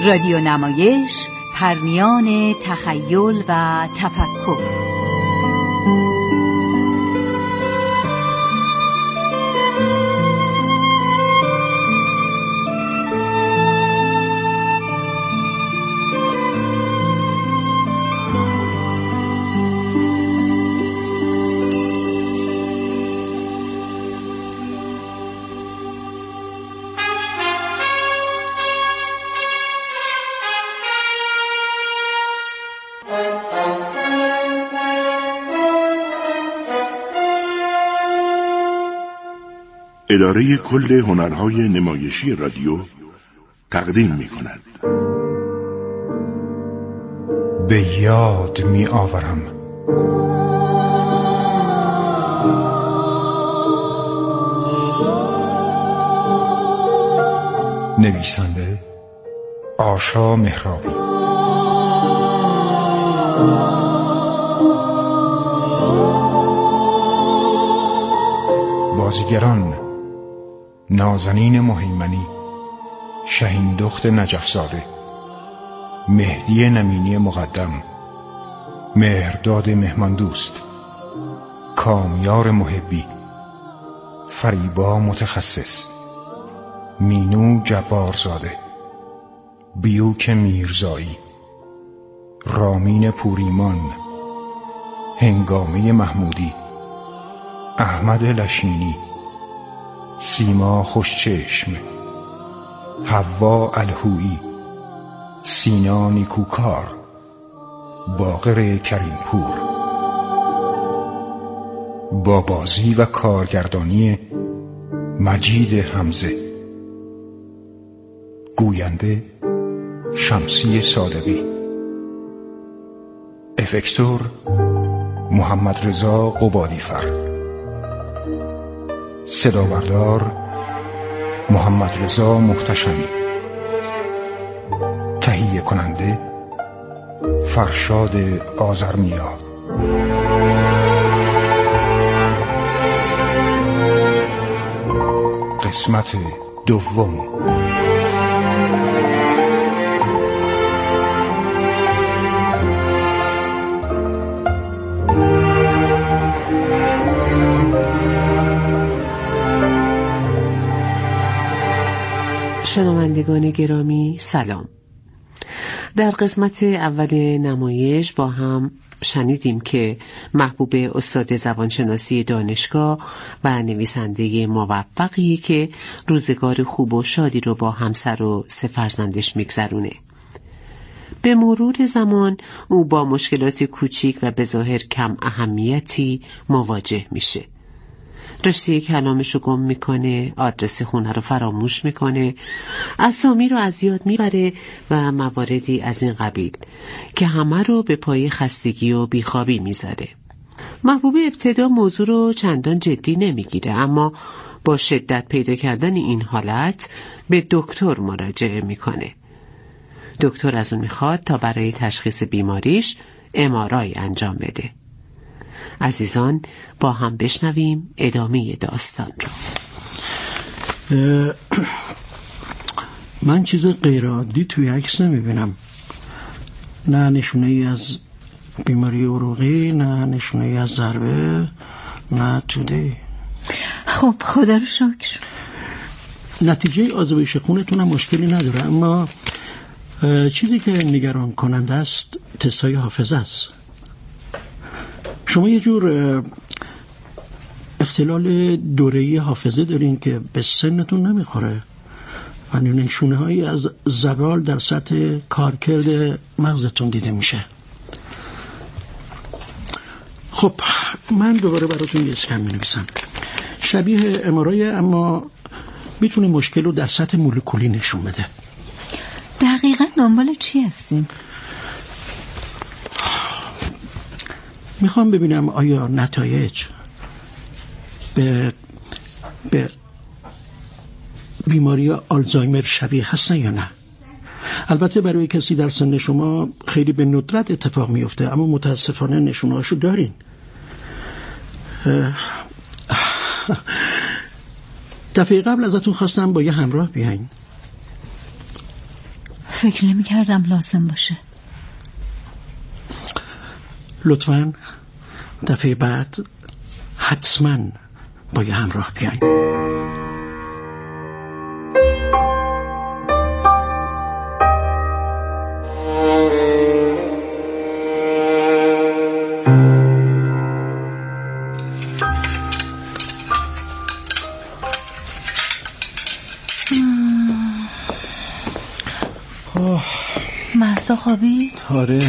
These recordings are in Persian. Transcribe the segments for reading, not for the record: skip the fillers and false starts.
رادیو نمایش، پرمیان تخیل و تفکر. اداره کل هنرهای نمایشی رادیو تقدیم می‌کند. به یاد می‌آورم نویسنده آشا مهرابی، بازیگران نازنین مهیمنی، شهین دخت نجفزاده، مهدی نمینی مقدم، مهرداد مهماندوست، کامیار محبی، فریبا متخصص، مینو جبارزاده، بیوک میرزایی، رامین پوریمان، هنگامه محمودی، احمد لشینی، سیما خوشچشم، حوا الهویی، سینا نیکوکار، باقر کریمپور، با بازی و کارگردانی مجید حمزه، گوینده شمسی صادقی، افکتور محمد رضا قبادیفر، صدابردار محمد رضا محتشمی، تهیه کننده فرشاد آذرنیا. قسمت دوم. شنوندگان گرامی سلام. در قسمت اول نمایش با هم شنیدیم که محبوب استاد زبانشناسی دانشگاه و نویسنده موفقی که روزگار خوب و شادی رو با همسر و 3 فرزندش میگذرونه. به مرور زمان او با مشکلات کوچیک و به ظاهر کم اهمیتی مواجه میشه. رشته کلامش رو گم میکنه، آدرس خونه رو فراموش میکنه، اسامی رو از یاد میبره و مواردی از این قبیل که همه رو به پای خستگی و بیخوابی میذاره. محبوب ابتدا موضوع رو چندان جدی نمیگیره، اما با شدت پیدا کردن این حالت به دکتر مراجعه میکنه. دکتر از اون میخواد تا برای تشخیص بیماریش MRI انجام بده. عزیزان با هم بشنویم ادامه داستان رو. من چیز غیر عادی توی عکس نمیبینم، نه نشونه ای از بیماری عروقی، نه نشونه ای از ضربه، نه توده. خب خدا رو شکر. نتیجه آزمایش خونتون هم مشکلی نداره، اما چیزی که نگران کننده است تستای حافظه است. شما یه جور اختلال دوره‌ای حافظه دارین که به سنتون نمیخوره و نشونه هایی از زوال در سطح کارکرد مغزتون دیده میشه. خب من دوباره براتون یه اسکن می‌نویسم شبیه MRI، اما میتونه مشکل رو در سطح مولکولی نشون بده. دقیقاً دنبال چی هستیم؟ میخوام ببینم آیا نتایج به بیماری آلزایمر شبیه هستن یا نه. البته برای کسی در سن شما خیلی به ندرت اتفاق میفته، اما متاسفانه نشونهاشو دارین. دفعه قبل ازتون خواستم با یه همراه بیاین. فکر نمی کردم لازم باشه. لطفاً دفعه بعد حتما با یه همراه بیاین. مهسا خوابید؟ آره،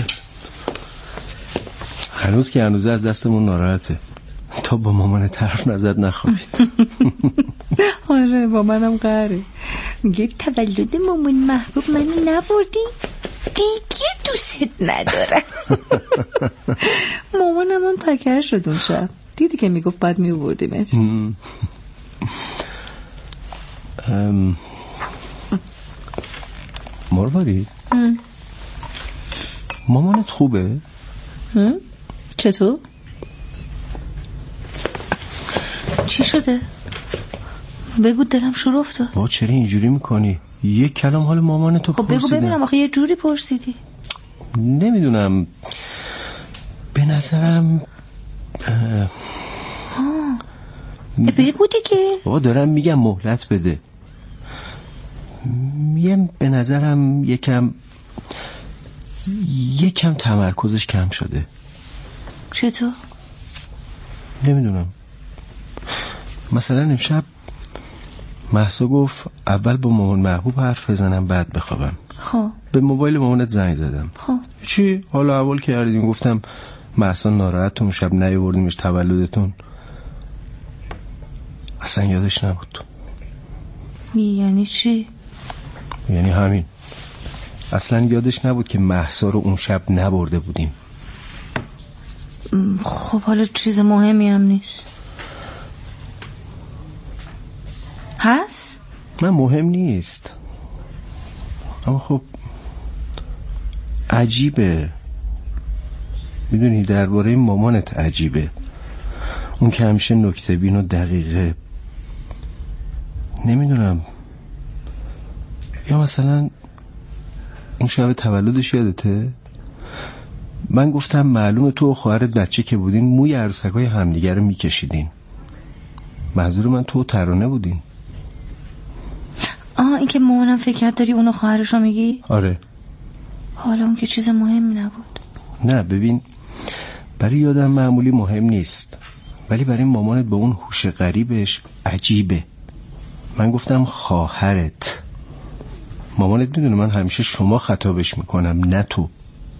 هنوز که هنوز از دستمون ناراحته. تا با مامان طرف نزد نخوابید. آره با منم قهره. میگه تولد مامان محبوب منو نبردی؟ دیگه دوست ندارم. مامانم اون پکر شد اون شب. دیدی که میگفت بعد میبردیمش. مرواری مامانت خوبه؟ چطور؟ چی شده؟ بگو دلم شور افتاد. با چرا اینجوری میکنی؟ یک کلام حال مامانتو پرسیدم. خب بگو ببینم، آخه یه جوری پرسیدی. نمیدونم، به نظرم بگو دیگه. بابا دارم میگم مهلت بده. میگم به نظرم یکم تمرکزش کم شده. چطور؟ نمیدونم، مثلا امشب مهسا گفت اول با مامان محبوب حرف بزنم بعد بخوابم. خب به موبایل مامانت زنگ زدم. خب چی؟ حالا اول کردیم، گفتم مهسا ناراحت اون شب نیاوردیمش تولدتون. اصلا یادش نبود. یعنی چی؟ یعنی همین، اصلا یادش نبود که مهسا رو اون شب نبرده بودیم. خب حالا چیز مهمی هم نیست هست؟ من مهم نیست، اما خب عجیبه. میدونی درباره مامانت عجیبه، اون که همیشه نکته بین و دقیقه. نمیدونم، یا مثلا اون شب تولدش یادته؟ من گفتم معلومه تو و خواهرت بچه که بودین موی عروسکای همدیگه رو میکشیدین. منظور من تو و ترانه بودین. این که مامانم فکر کرد داری اونو خواهرش رو میگی؟ آره. حالا اون که چیز مهمی نبود. نه ببین، برای یادم معمولی مهم نیست، ولی برای مامانت با اون هوش غریبش عجیبه. من گفتم خواهرت. مامانت میدونه من همیشه شما خطابش میکنم نه تو.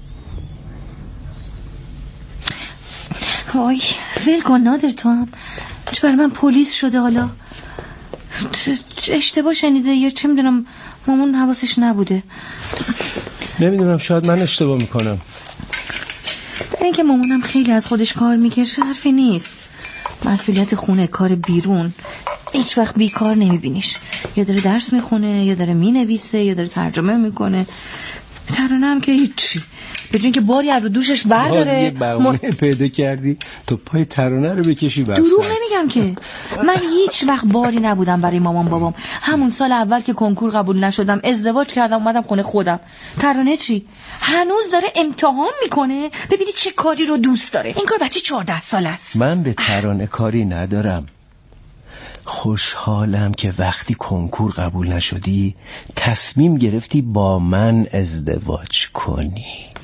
وای ول کن نادر، تو هم چه برای من پلیس شده. حالا اشتباه شنیده یا چه میدونم، مامان حواسش نبوده. نمیدونم، شاید من اشتباه میکنم. در این که مامانم خیلی از خودش کار میکشه حرفی نیست. مسئولیت خونه، کار بیرون، هیچ وقت بیکار نمیبینیش. یا داره درس میخونه، یا داره مینویسه، یا داره ترجمه میکنه. ترانه هم که هیچی، به جای که باری از رو دوشش برداره. باز یه بهونه پیدا کردی تو پای ترانه رو بکشی وسط. دروغ نمیگم که من هیچ وقت باری نبودم برای مامان بابام. همون سال اول که کنکور قبول نشدم ازدواج کردم اومدم خونه خودم. ترانه چی؟ هنوز داره امتحان میکنه. ببینی چه کاری رو دوست داره. این کار بچه 14 ساله است. من به ترانه کاری ندارم. خوشحالم که وقتی کنکور قبول نشدی تصمیم گرفتی با من ازدواج کنی.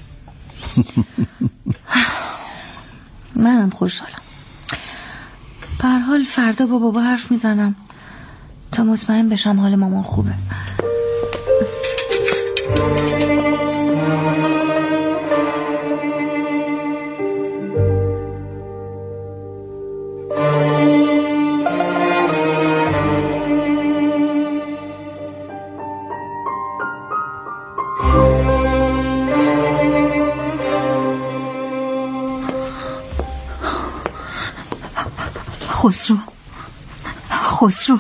منم خوشحالم. به هر حال فردا با بابا حرف میزنم تا مطمئن بشم حال مامان خوبه. خسرو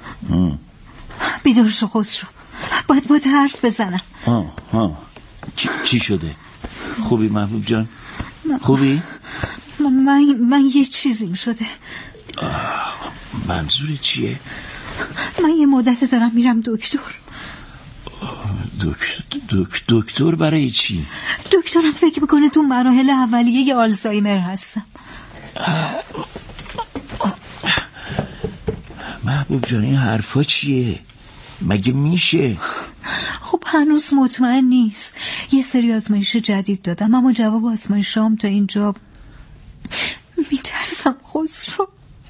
بیدار شو خسرو، باید حرف بزنم. چی شده؟ خوبی محبوب جان؟ خوبی؟ من یه چیزیم شده. منظور چیه؟ من یه مدت دارم میرم دکتر. دکتر برای چی؟ دکترم فکر میکنه تو مراحل اولیه آلزایمر هستم. محبوب جان این حرفا چیه؟ مگه میشه؟ خب هنوز مطمئن نیست. یه سری آزمایش جدید دادم اما جواب آزمایشام تا اینجا میترسم خسرو.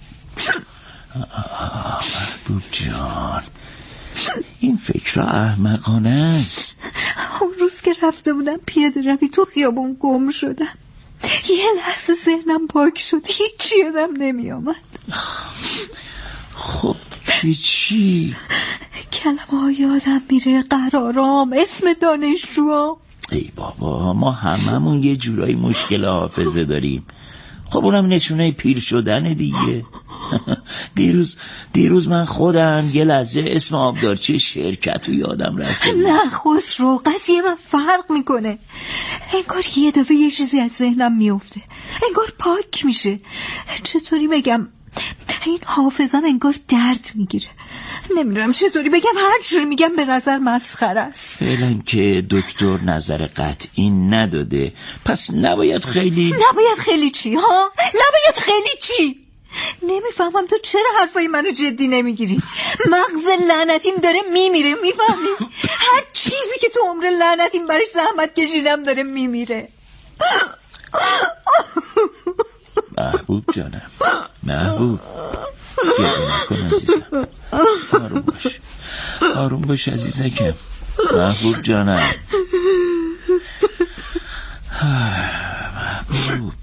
محبوب جان این فکر احمقانه است. اون روز که رفته بودم پیاده روی تو خیابون گم شدم. یه لحظه ذهنم پاک شد، هیچی یادم نمی آمد. خب چی؟ کلمه ها یادم میره، قرارام، اسم دانشجوام. ای بابا ما هممون یه جورایی مشکل حافظه داریم. خب اونم نشونه پیر شدن دیگه. دیروز من خودم یه لحظه اسم آبدارچی شرکت رو یادم رفته. نه خسرو، قضیه من فرق میکنه. انگار یه دفعه یه چیزی از ذهنم میفته، انگار پاک میشه. چطوری بگم، این حافظم انگار درد میگیره. نمیدونم چطوری بگم، هر جور میگم به نظر مسخره است. فعلا که دکتر نظر قطعی نداده پس نباید خیلی چی ها؟ نباید خیلی چی؟ نمیفهمم تو چرا حرفای منو جدی نمیگیری؟ مغز لعنتیم داره میمیره، میفهمی؟ هر چیزی که تو عمر لعنتیم برش زحمت کشیدم داره میمیره. محبوب جانم، محبوب گریه نکن عزیزم. آروم باش عزیزکم. محبوب جانم، محبوب.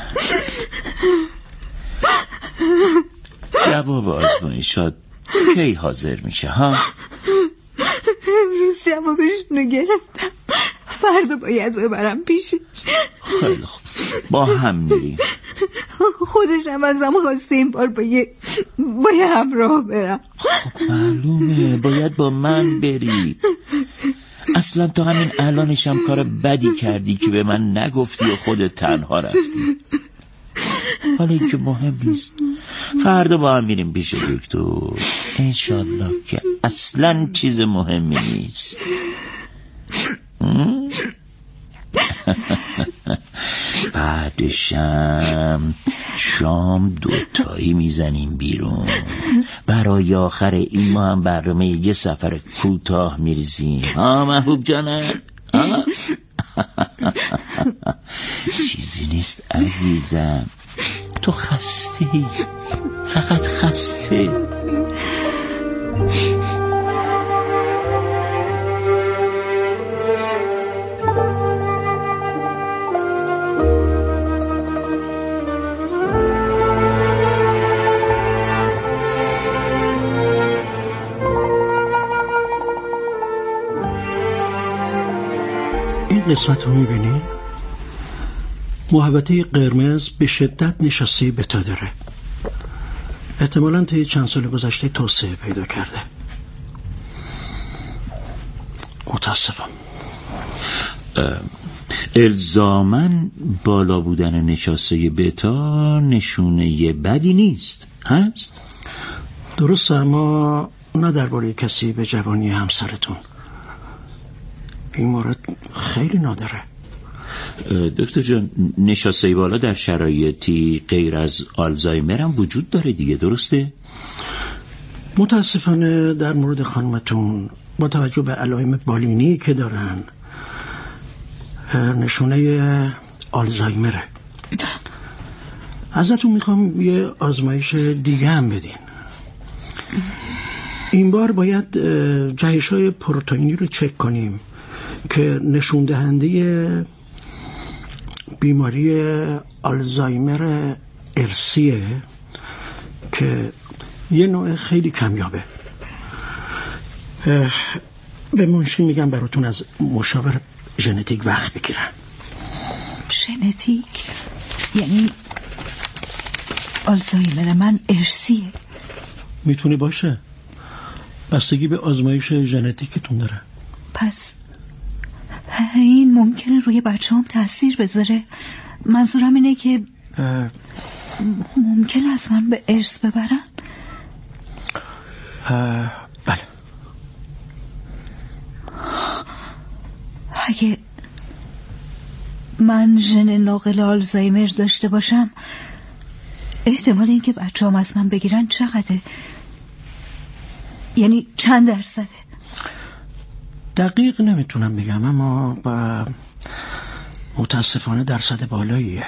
جواب آزمایشات کی حاضر میشه ها؟ امروز جوابشونو گرفتم، فردا باید ببرم پیشش. خیلی خوب، با هم میریم. خودش هم ازم خواسته این بار با یه همراه برم. خب معلومه باید با من بری. اصلا تا همین الانشم کار بدی کردی که به من نگفتی و خودت تنها رفتی. حالا این که مهم نیست، فردا با هم میریم پیش دکتر انشالله که اصلا چیز مهمی نیست. بعدشم شام دوتایی میزنیم بیرون. برای آخر این ما هم برنامه یه سفر کوتاه میریزیم. محبوب جانم. چیزی نیست عزیزم، تو خسته، فقط خسته. این قسمت رو میبینی؟ محوطه قرمز به شدت نشاسته بتا داره. احتمالاً طی چند سال گذشته توسعه پیدا کرده. متاسفم. الزاماً بالا بودن نشاسته بتا نشونه بدی نیست، هست؟ درسته، اما نه درباره کسی به جوانی همسرتون. این مورد خیلی نادره. دکتر جان، نشاسته بالا در شرایطی غیر از آلزایمر هم وجود داره دیگه، درسته؟ متاسفانه در مورد خانمتون با توجه به علائم بالینی که دارن نشونه آلزایمره. ازتون میخوام یه آزمایش دیگه هم بدین. این بار باید جهش‌های پروتئینی رو چک کنیم که نشون دهنده بیماری آلزایمر ارثیه که یه نوع خیلی کمیابه. به منشی میگم براتون از مشاور ژنتیک وقت بگیرن. ژنتیک؟ یعنی آلزایمر من ارثیه؟ میتونه باشه، بستگی به آزمایش ژنتیکتون داره. پس این ممکنه روی بچه‌ام تأثیر بذاره؟ منظورم اینه که ممکنه از من به ارث ببرن؟ بله. اگه من ژن ناقل آلزایمر داشته باشم احتمال اینکه بچه‌ام از من بگیرن چقدره؟ یعنی چند درصده؟ دقیق نمیتونم بگم، اما متاسفانه درصد بالاییه.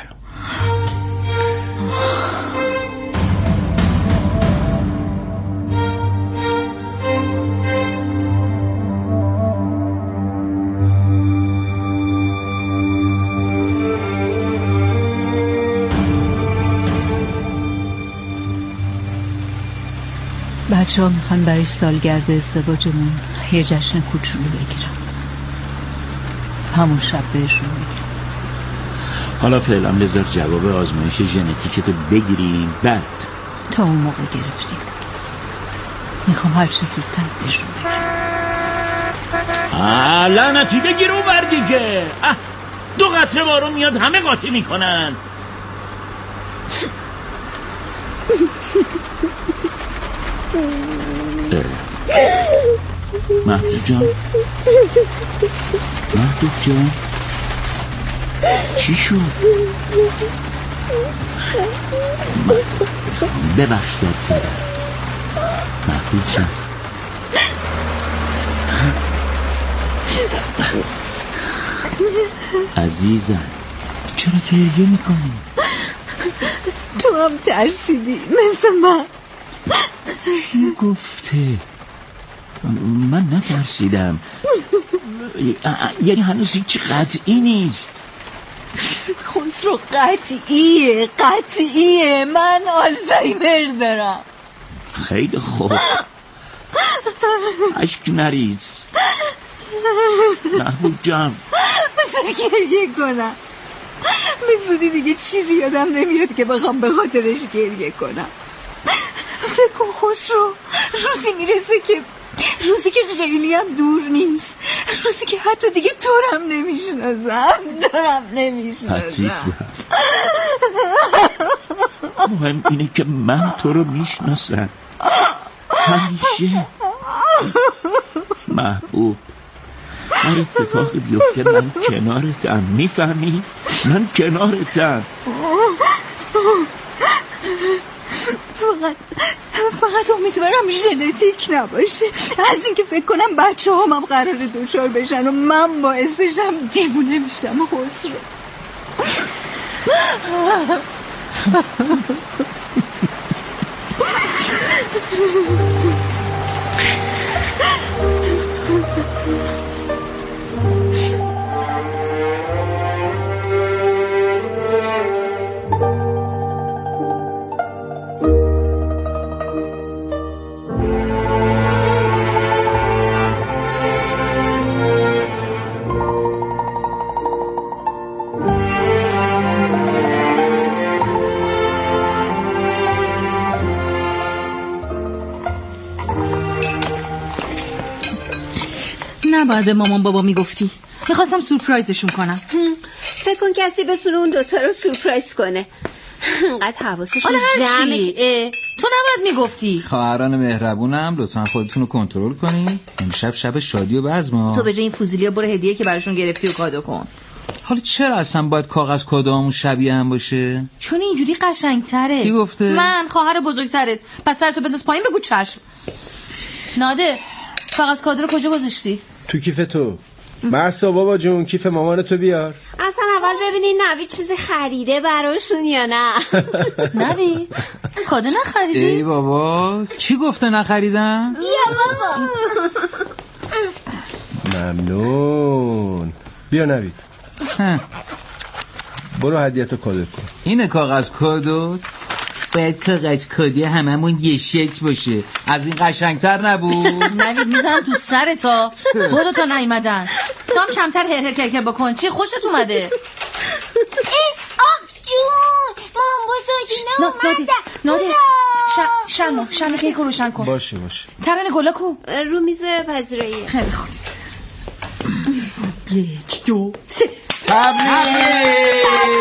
بچه‌ها میخوان برای سالگرد ازدواجمون یه جشن کوچولو بگیرم. همون شب بهشون میگیرم. حالا فعلا بذار جواب آزمایش ژنتیکتو بگیریم، بعد تا اون موقع گرفتیم. میخوام هر چی زودتر بهشون بگیرم. لعنتی بگیر اون بر دیگه. 2 قطره بارون میاد همه قاطی میکنن. محبوب جان چی شد؟ ببخش داد زدم محبوب جان. عزیزم چرا گریه میکنی؟ تو هم ترسیدی مثل من. کی گفته؟ من نترسیدم. یعنی هنوز هیچی قطعی نیست. خسرو قطعیه من آلزایمر دارم. خیلی خوب، اشک نریز محبوب جان. بذار گریه کنم. به زودی دیگه چیزی یادم نمیاد که بخوام به خاطرش گریه کنم. فکر کن خسرو، روزی میرسه که خیلی هم دور نیست، روزی که حتی دیگه دارم نمیشناسم. عزیزم مهم اینه که من تو رو میشناسم همیشه. محبوب هر اتفاقی بیفته من کنارتم، میفهمی؟ من کنارتم. فقط امیدوارم ژنتیک نباشه، از اینکه فکر کنم بچه‌هام هم قراره دچار بشن و من باعثشم دیوونه میشم. خسرو نباید مامان بابا میگفتی. میخواستم سورپرایزشون کنم. فکر کن کسی بتونه اون دوتا رو سورپرایز کنه. انقدر حواسشون جمعه. تو نباید میگفتی. خواهران مهربونم لطفا خودتون رو کنترل کنین. امشب شب شادی و بزم. تو به جای این فوزیلیا برو هدیه که براشون گرفتی و کادو کن. حالا چرا اصلا باید کاغذ کادومون شبیه هم باشه؟ چون اینجوری قشنگتره. کی گفته؟ من، خواهر بزرگترت. پس سرتو بنداز پایین بگو چشم. ناده کاغذ کادو رو کجا گذاشتی؟ تو کیف تو. محسا بابا جون کیف مامان تو بیار. اصلا اول ببینین نوید چیزی خریده براشون یا نه. نوید کادو نخریدی؟ ای بابا چی گفته نخریدم؟ بیا بابا. ممنون. بیا نوید برو هدیه‌تو کادو کن. اینه کاغذ کادو؟ باید کاغذ کادو هممون یه شکل باشه. از این قشنگتر نبود؟ نوید میزنم تو سرتا. بودو تا نیومدن. تو هم کمتر هر کرکر بکن. چی خوشت اومده؟ آه جون مام بزرگی ناده شمع کیک رو روشن کن. باشه ترانه گلا کو رو میز پذیرایی. خیلی خوب. 1 2 3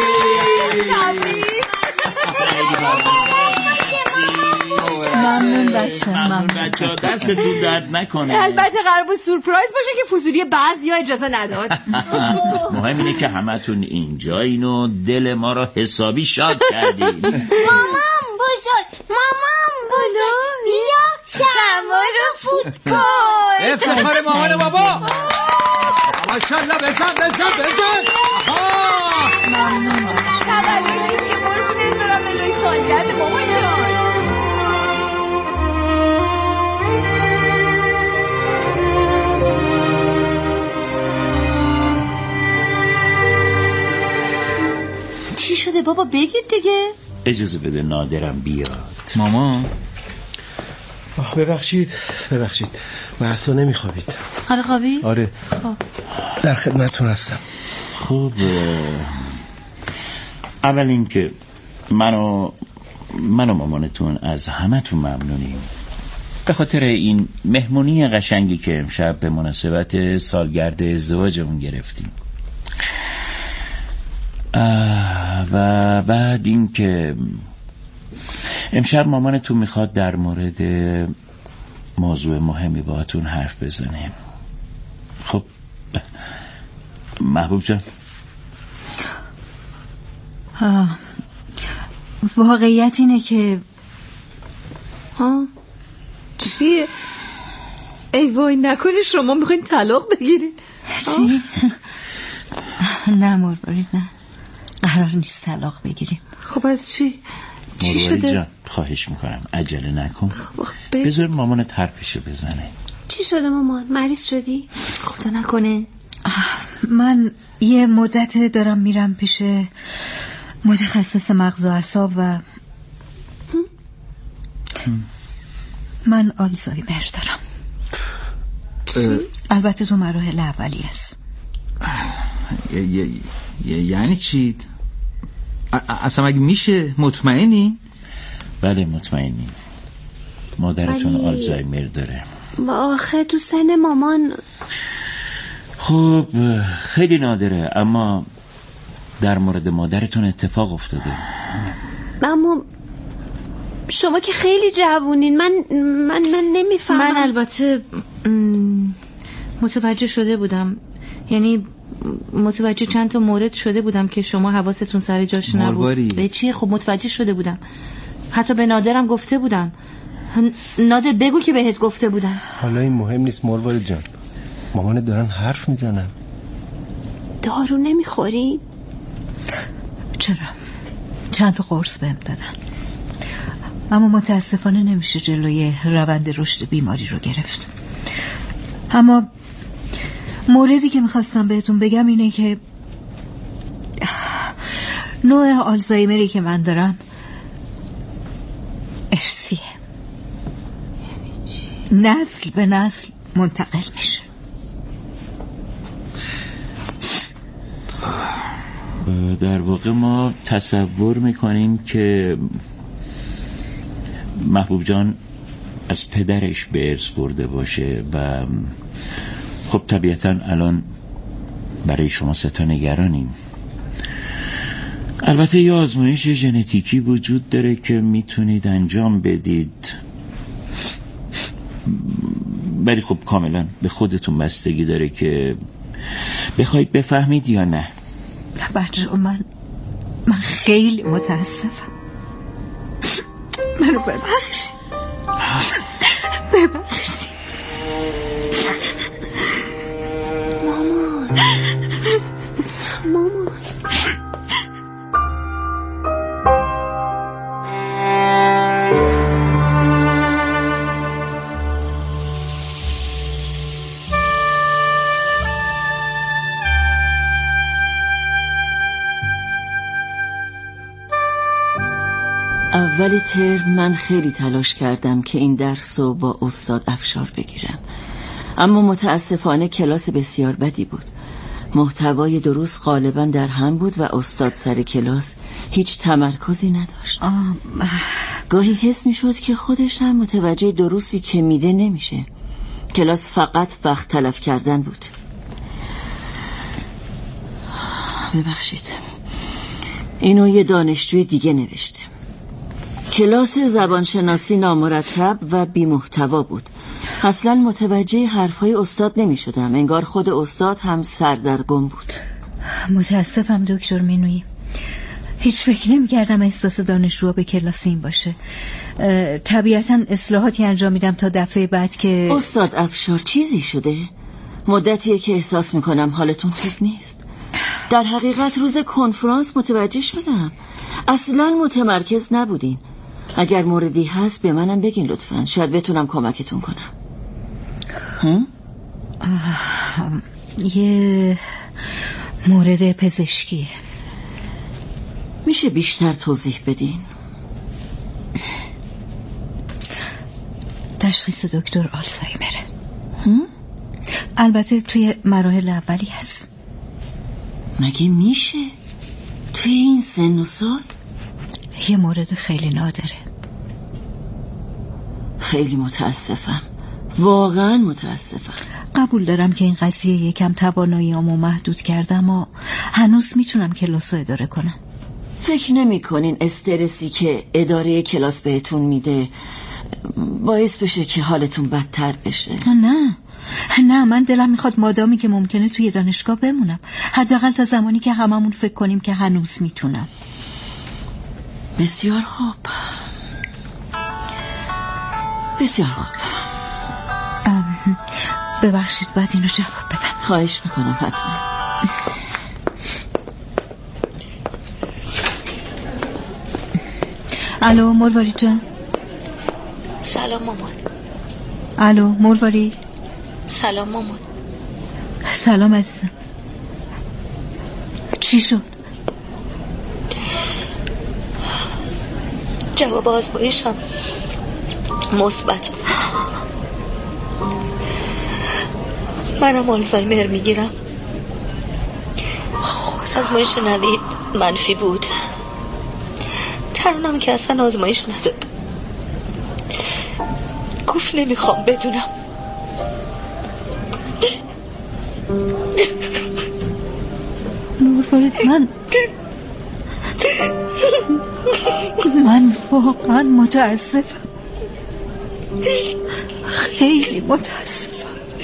تبریک. ممنون ممنون بچه‌ها، دستتون درد نکنه. البته قرار بود سورپرایز باشه که فضولی بعضیا اجازه نداد. مهم اینه که همتون اینجایین و دل ما رو حسابی شاد کردین. مامان بزرگ بیا شما رو فوت کن. افتخار مامان بابا. ماشاءالله بزن. ممنون. تولدی که قربونت برم الهی سالگرد مامان جان. چی شده بابا بگید دیگه. اجازه بده نادرم بیاد. مامان ببخشید محسا نمیخوابید. حالا خوابی؟ آره خب در خدمتتون هستم. خب اول این که من و مامانتون از همتون ممنونیم به خاطر این مهمونی قشنگی که امشب به مناسبت سالگرد ازدواجمون گرفتیم. و بعد این که امشب مامانتون میخواد در مورد موضوع مهمی باهاتون حرف بزنه. خب محبوب جان، واقعیت اینه که چیه؟ ای وای نکنه شما میخواین طلاق بگیرین؟ چی؟ نه مروارید نه، قرار نیست طلاق بگیریم. خب از چی مروارید شده؟ جان خواهش میکنم عجله نکن. بذار مامانت حرفشو بزنه. چی شده مامان؟ مریض شدی؟ خدا نکنه. من یه مدت دارم میرم پیش متخصص مغز و اعصاب و من آلزایمر دارم. البته تو مراحل اولی است. یعنی چی؟ اصلا اگه میشه مطمئنی؟ بله مطمئنی. مادرتون آلزایمر داره. آخه تو سن مامان. خب خیلی نادره، اما در مورد مادرتون اتفاق افتاده. اما شما که خیلی جوونین. من نمیفهمم. من البته متوجه شده بودم، یعنی متوجه چند تا مورد شده بودم که شما حواستون سر جاش نبود. به چیه؟ خب متوجه شده بودم، حتی به نادرم گفته بودم. نادر بگو که بهت گفته بودم. حالا این مهم نیست مروارید جان، مامانت دارن حرف میزنن. دارو نمیخوری؟ چرا؟ چند تا قرص بهم دادن، اما متاسفانه نمیشه جلوی روند رشد بیماری رو گرفت. اما موردی که میخواستم بهتون بگم اینه که نوع آلزایمری که من دارم ارثیه، نسل به نسل منتقل میشه. در واقع ما تصور میکنیم که محبوب جان از پدرش به ارث برده باشه و خب طبیعتا الان برای شما سه تا نگرانیم. البته یه آزمایش ژنتیکی وجود داره که میتونید انجام بدید، ولی خب کاملا به خودتون بستگی داره که بخواید بفهمید یا نه. بچه من خیلی متاسفم. منو ببخشید. مامان اول ترم من خیلی تلاش کردم که این درس رو با استاد افشار بگیرم، اما متاسفانه کلاس بسیار بدی بود. محتوای دروس غالبا در هم بود و استاد سر کلاس هیچ تمرکزی نداشت. گاهی حس می شد که خودش هم متوجه دروسی که میده نمیشه. کلاس فقط وقت تلف کردن بود. ببخشید، اینو یه دانشجوی دیگه نوشته. کلاس زبانشناسی نامرتب و بی‌محتوا بود. اصلا متوجه حرفهای استاد نمی شدم. انگار خود استاد هم سردرگم بود. متاسفم دکتر مینویی. هیچ فکر نمی کردم احساس دانشجو به کلاس این باشه. طبیعتا اصلاحاتی انجام میدم تا دفعه بعد که... استاد افشار چیزی شده؟ مدتیه که احساس میکنم حالتون خوب نیست. در حقیقت روز کنفرانس متوجه شدم اصلا متمرکز نبودین. اگر موردی هست به منم بگین لطفاً، شاید بتونم کمکتون کنم. یه مورد پزشکی. میشه بیشتر توضیح بدین؟ تشخیص دکتر آلزایمره. البته توی مراحل اولی هست. مگه میشه؟ توی این سن و سال؟ یه مورد خیلی نادره. خیلی متاسفم، واقعا متاسفم. قبول دارم که این قضیه یکم تواناییامو محدود کردم و هنوز میتونم کلاسو اداره کنم. فکر نمی کنین استرسی که اداره کلاس بهتون میده باعث بشه که حالتون بدتر بشه؟ نه، من دلم میخواد مادامی که ممکنه توی دانشگاه بمونم، حداقل تا زمانی که هممون فکر کنیم که هنوز میتونم. بسیار خوب، بسیار خوب. ببخشید باید اینو جواب بدم. خواهش میکنم حتما. الو مرواری جان. سلام مامان. الو مرواری. سلام مامان. سلام عزیزم. چی شد؟ جواب آزمایشم مثبت. منم آلزایمر میگیرم. آزمایش نوید منفی بود. ترانم که اصلا آزمایش نداد. گفت نمیخوام بدونم. مروارید من واقعا متاسفم، خیلی متاسفم.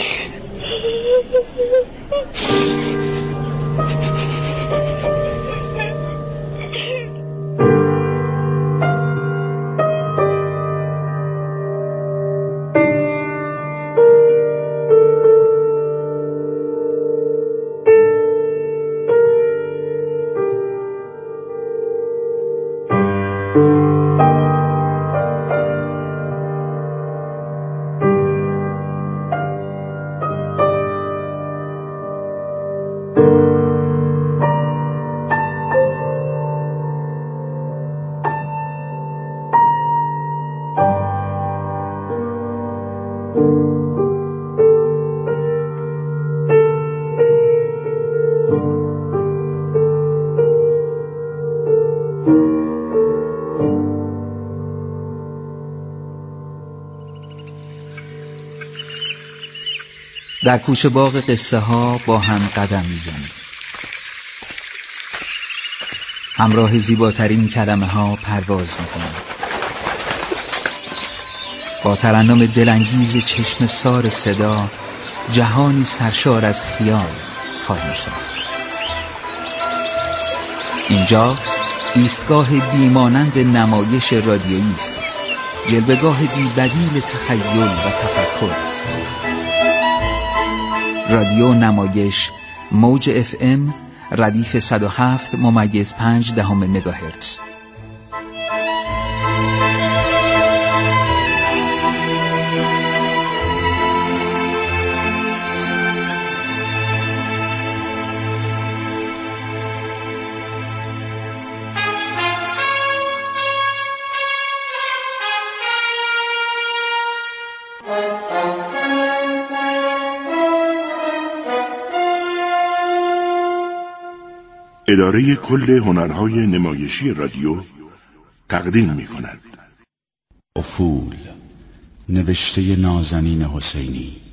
در کوچه باغ قصه ها با هم قدم میزنیم. همراه زیباترین کلمه ها پرواز میکنیم. با ترنم دلانگیز چشم سار صدا جهانی سرشار از خیال خواهیم ساخت. اینجا ایستگاه بیمانند نمایش رادیویی است، جلوه‌گاه بی‌بدیل تخیل و تفکر. رادیو نمایش موج FM ردیف 107.5 مگاهرتز. اداره کل هنرهای نمایشی رادیو تقدیم می‌کند. افول، نوشته نازنین حسینی،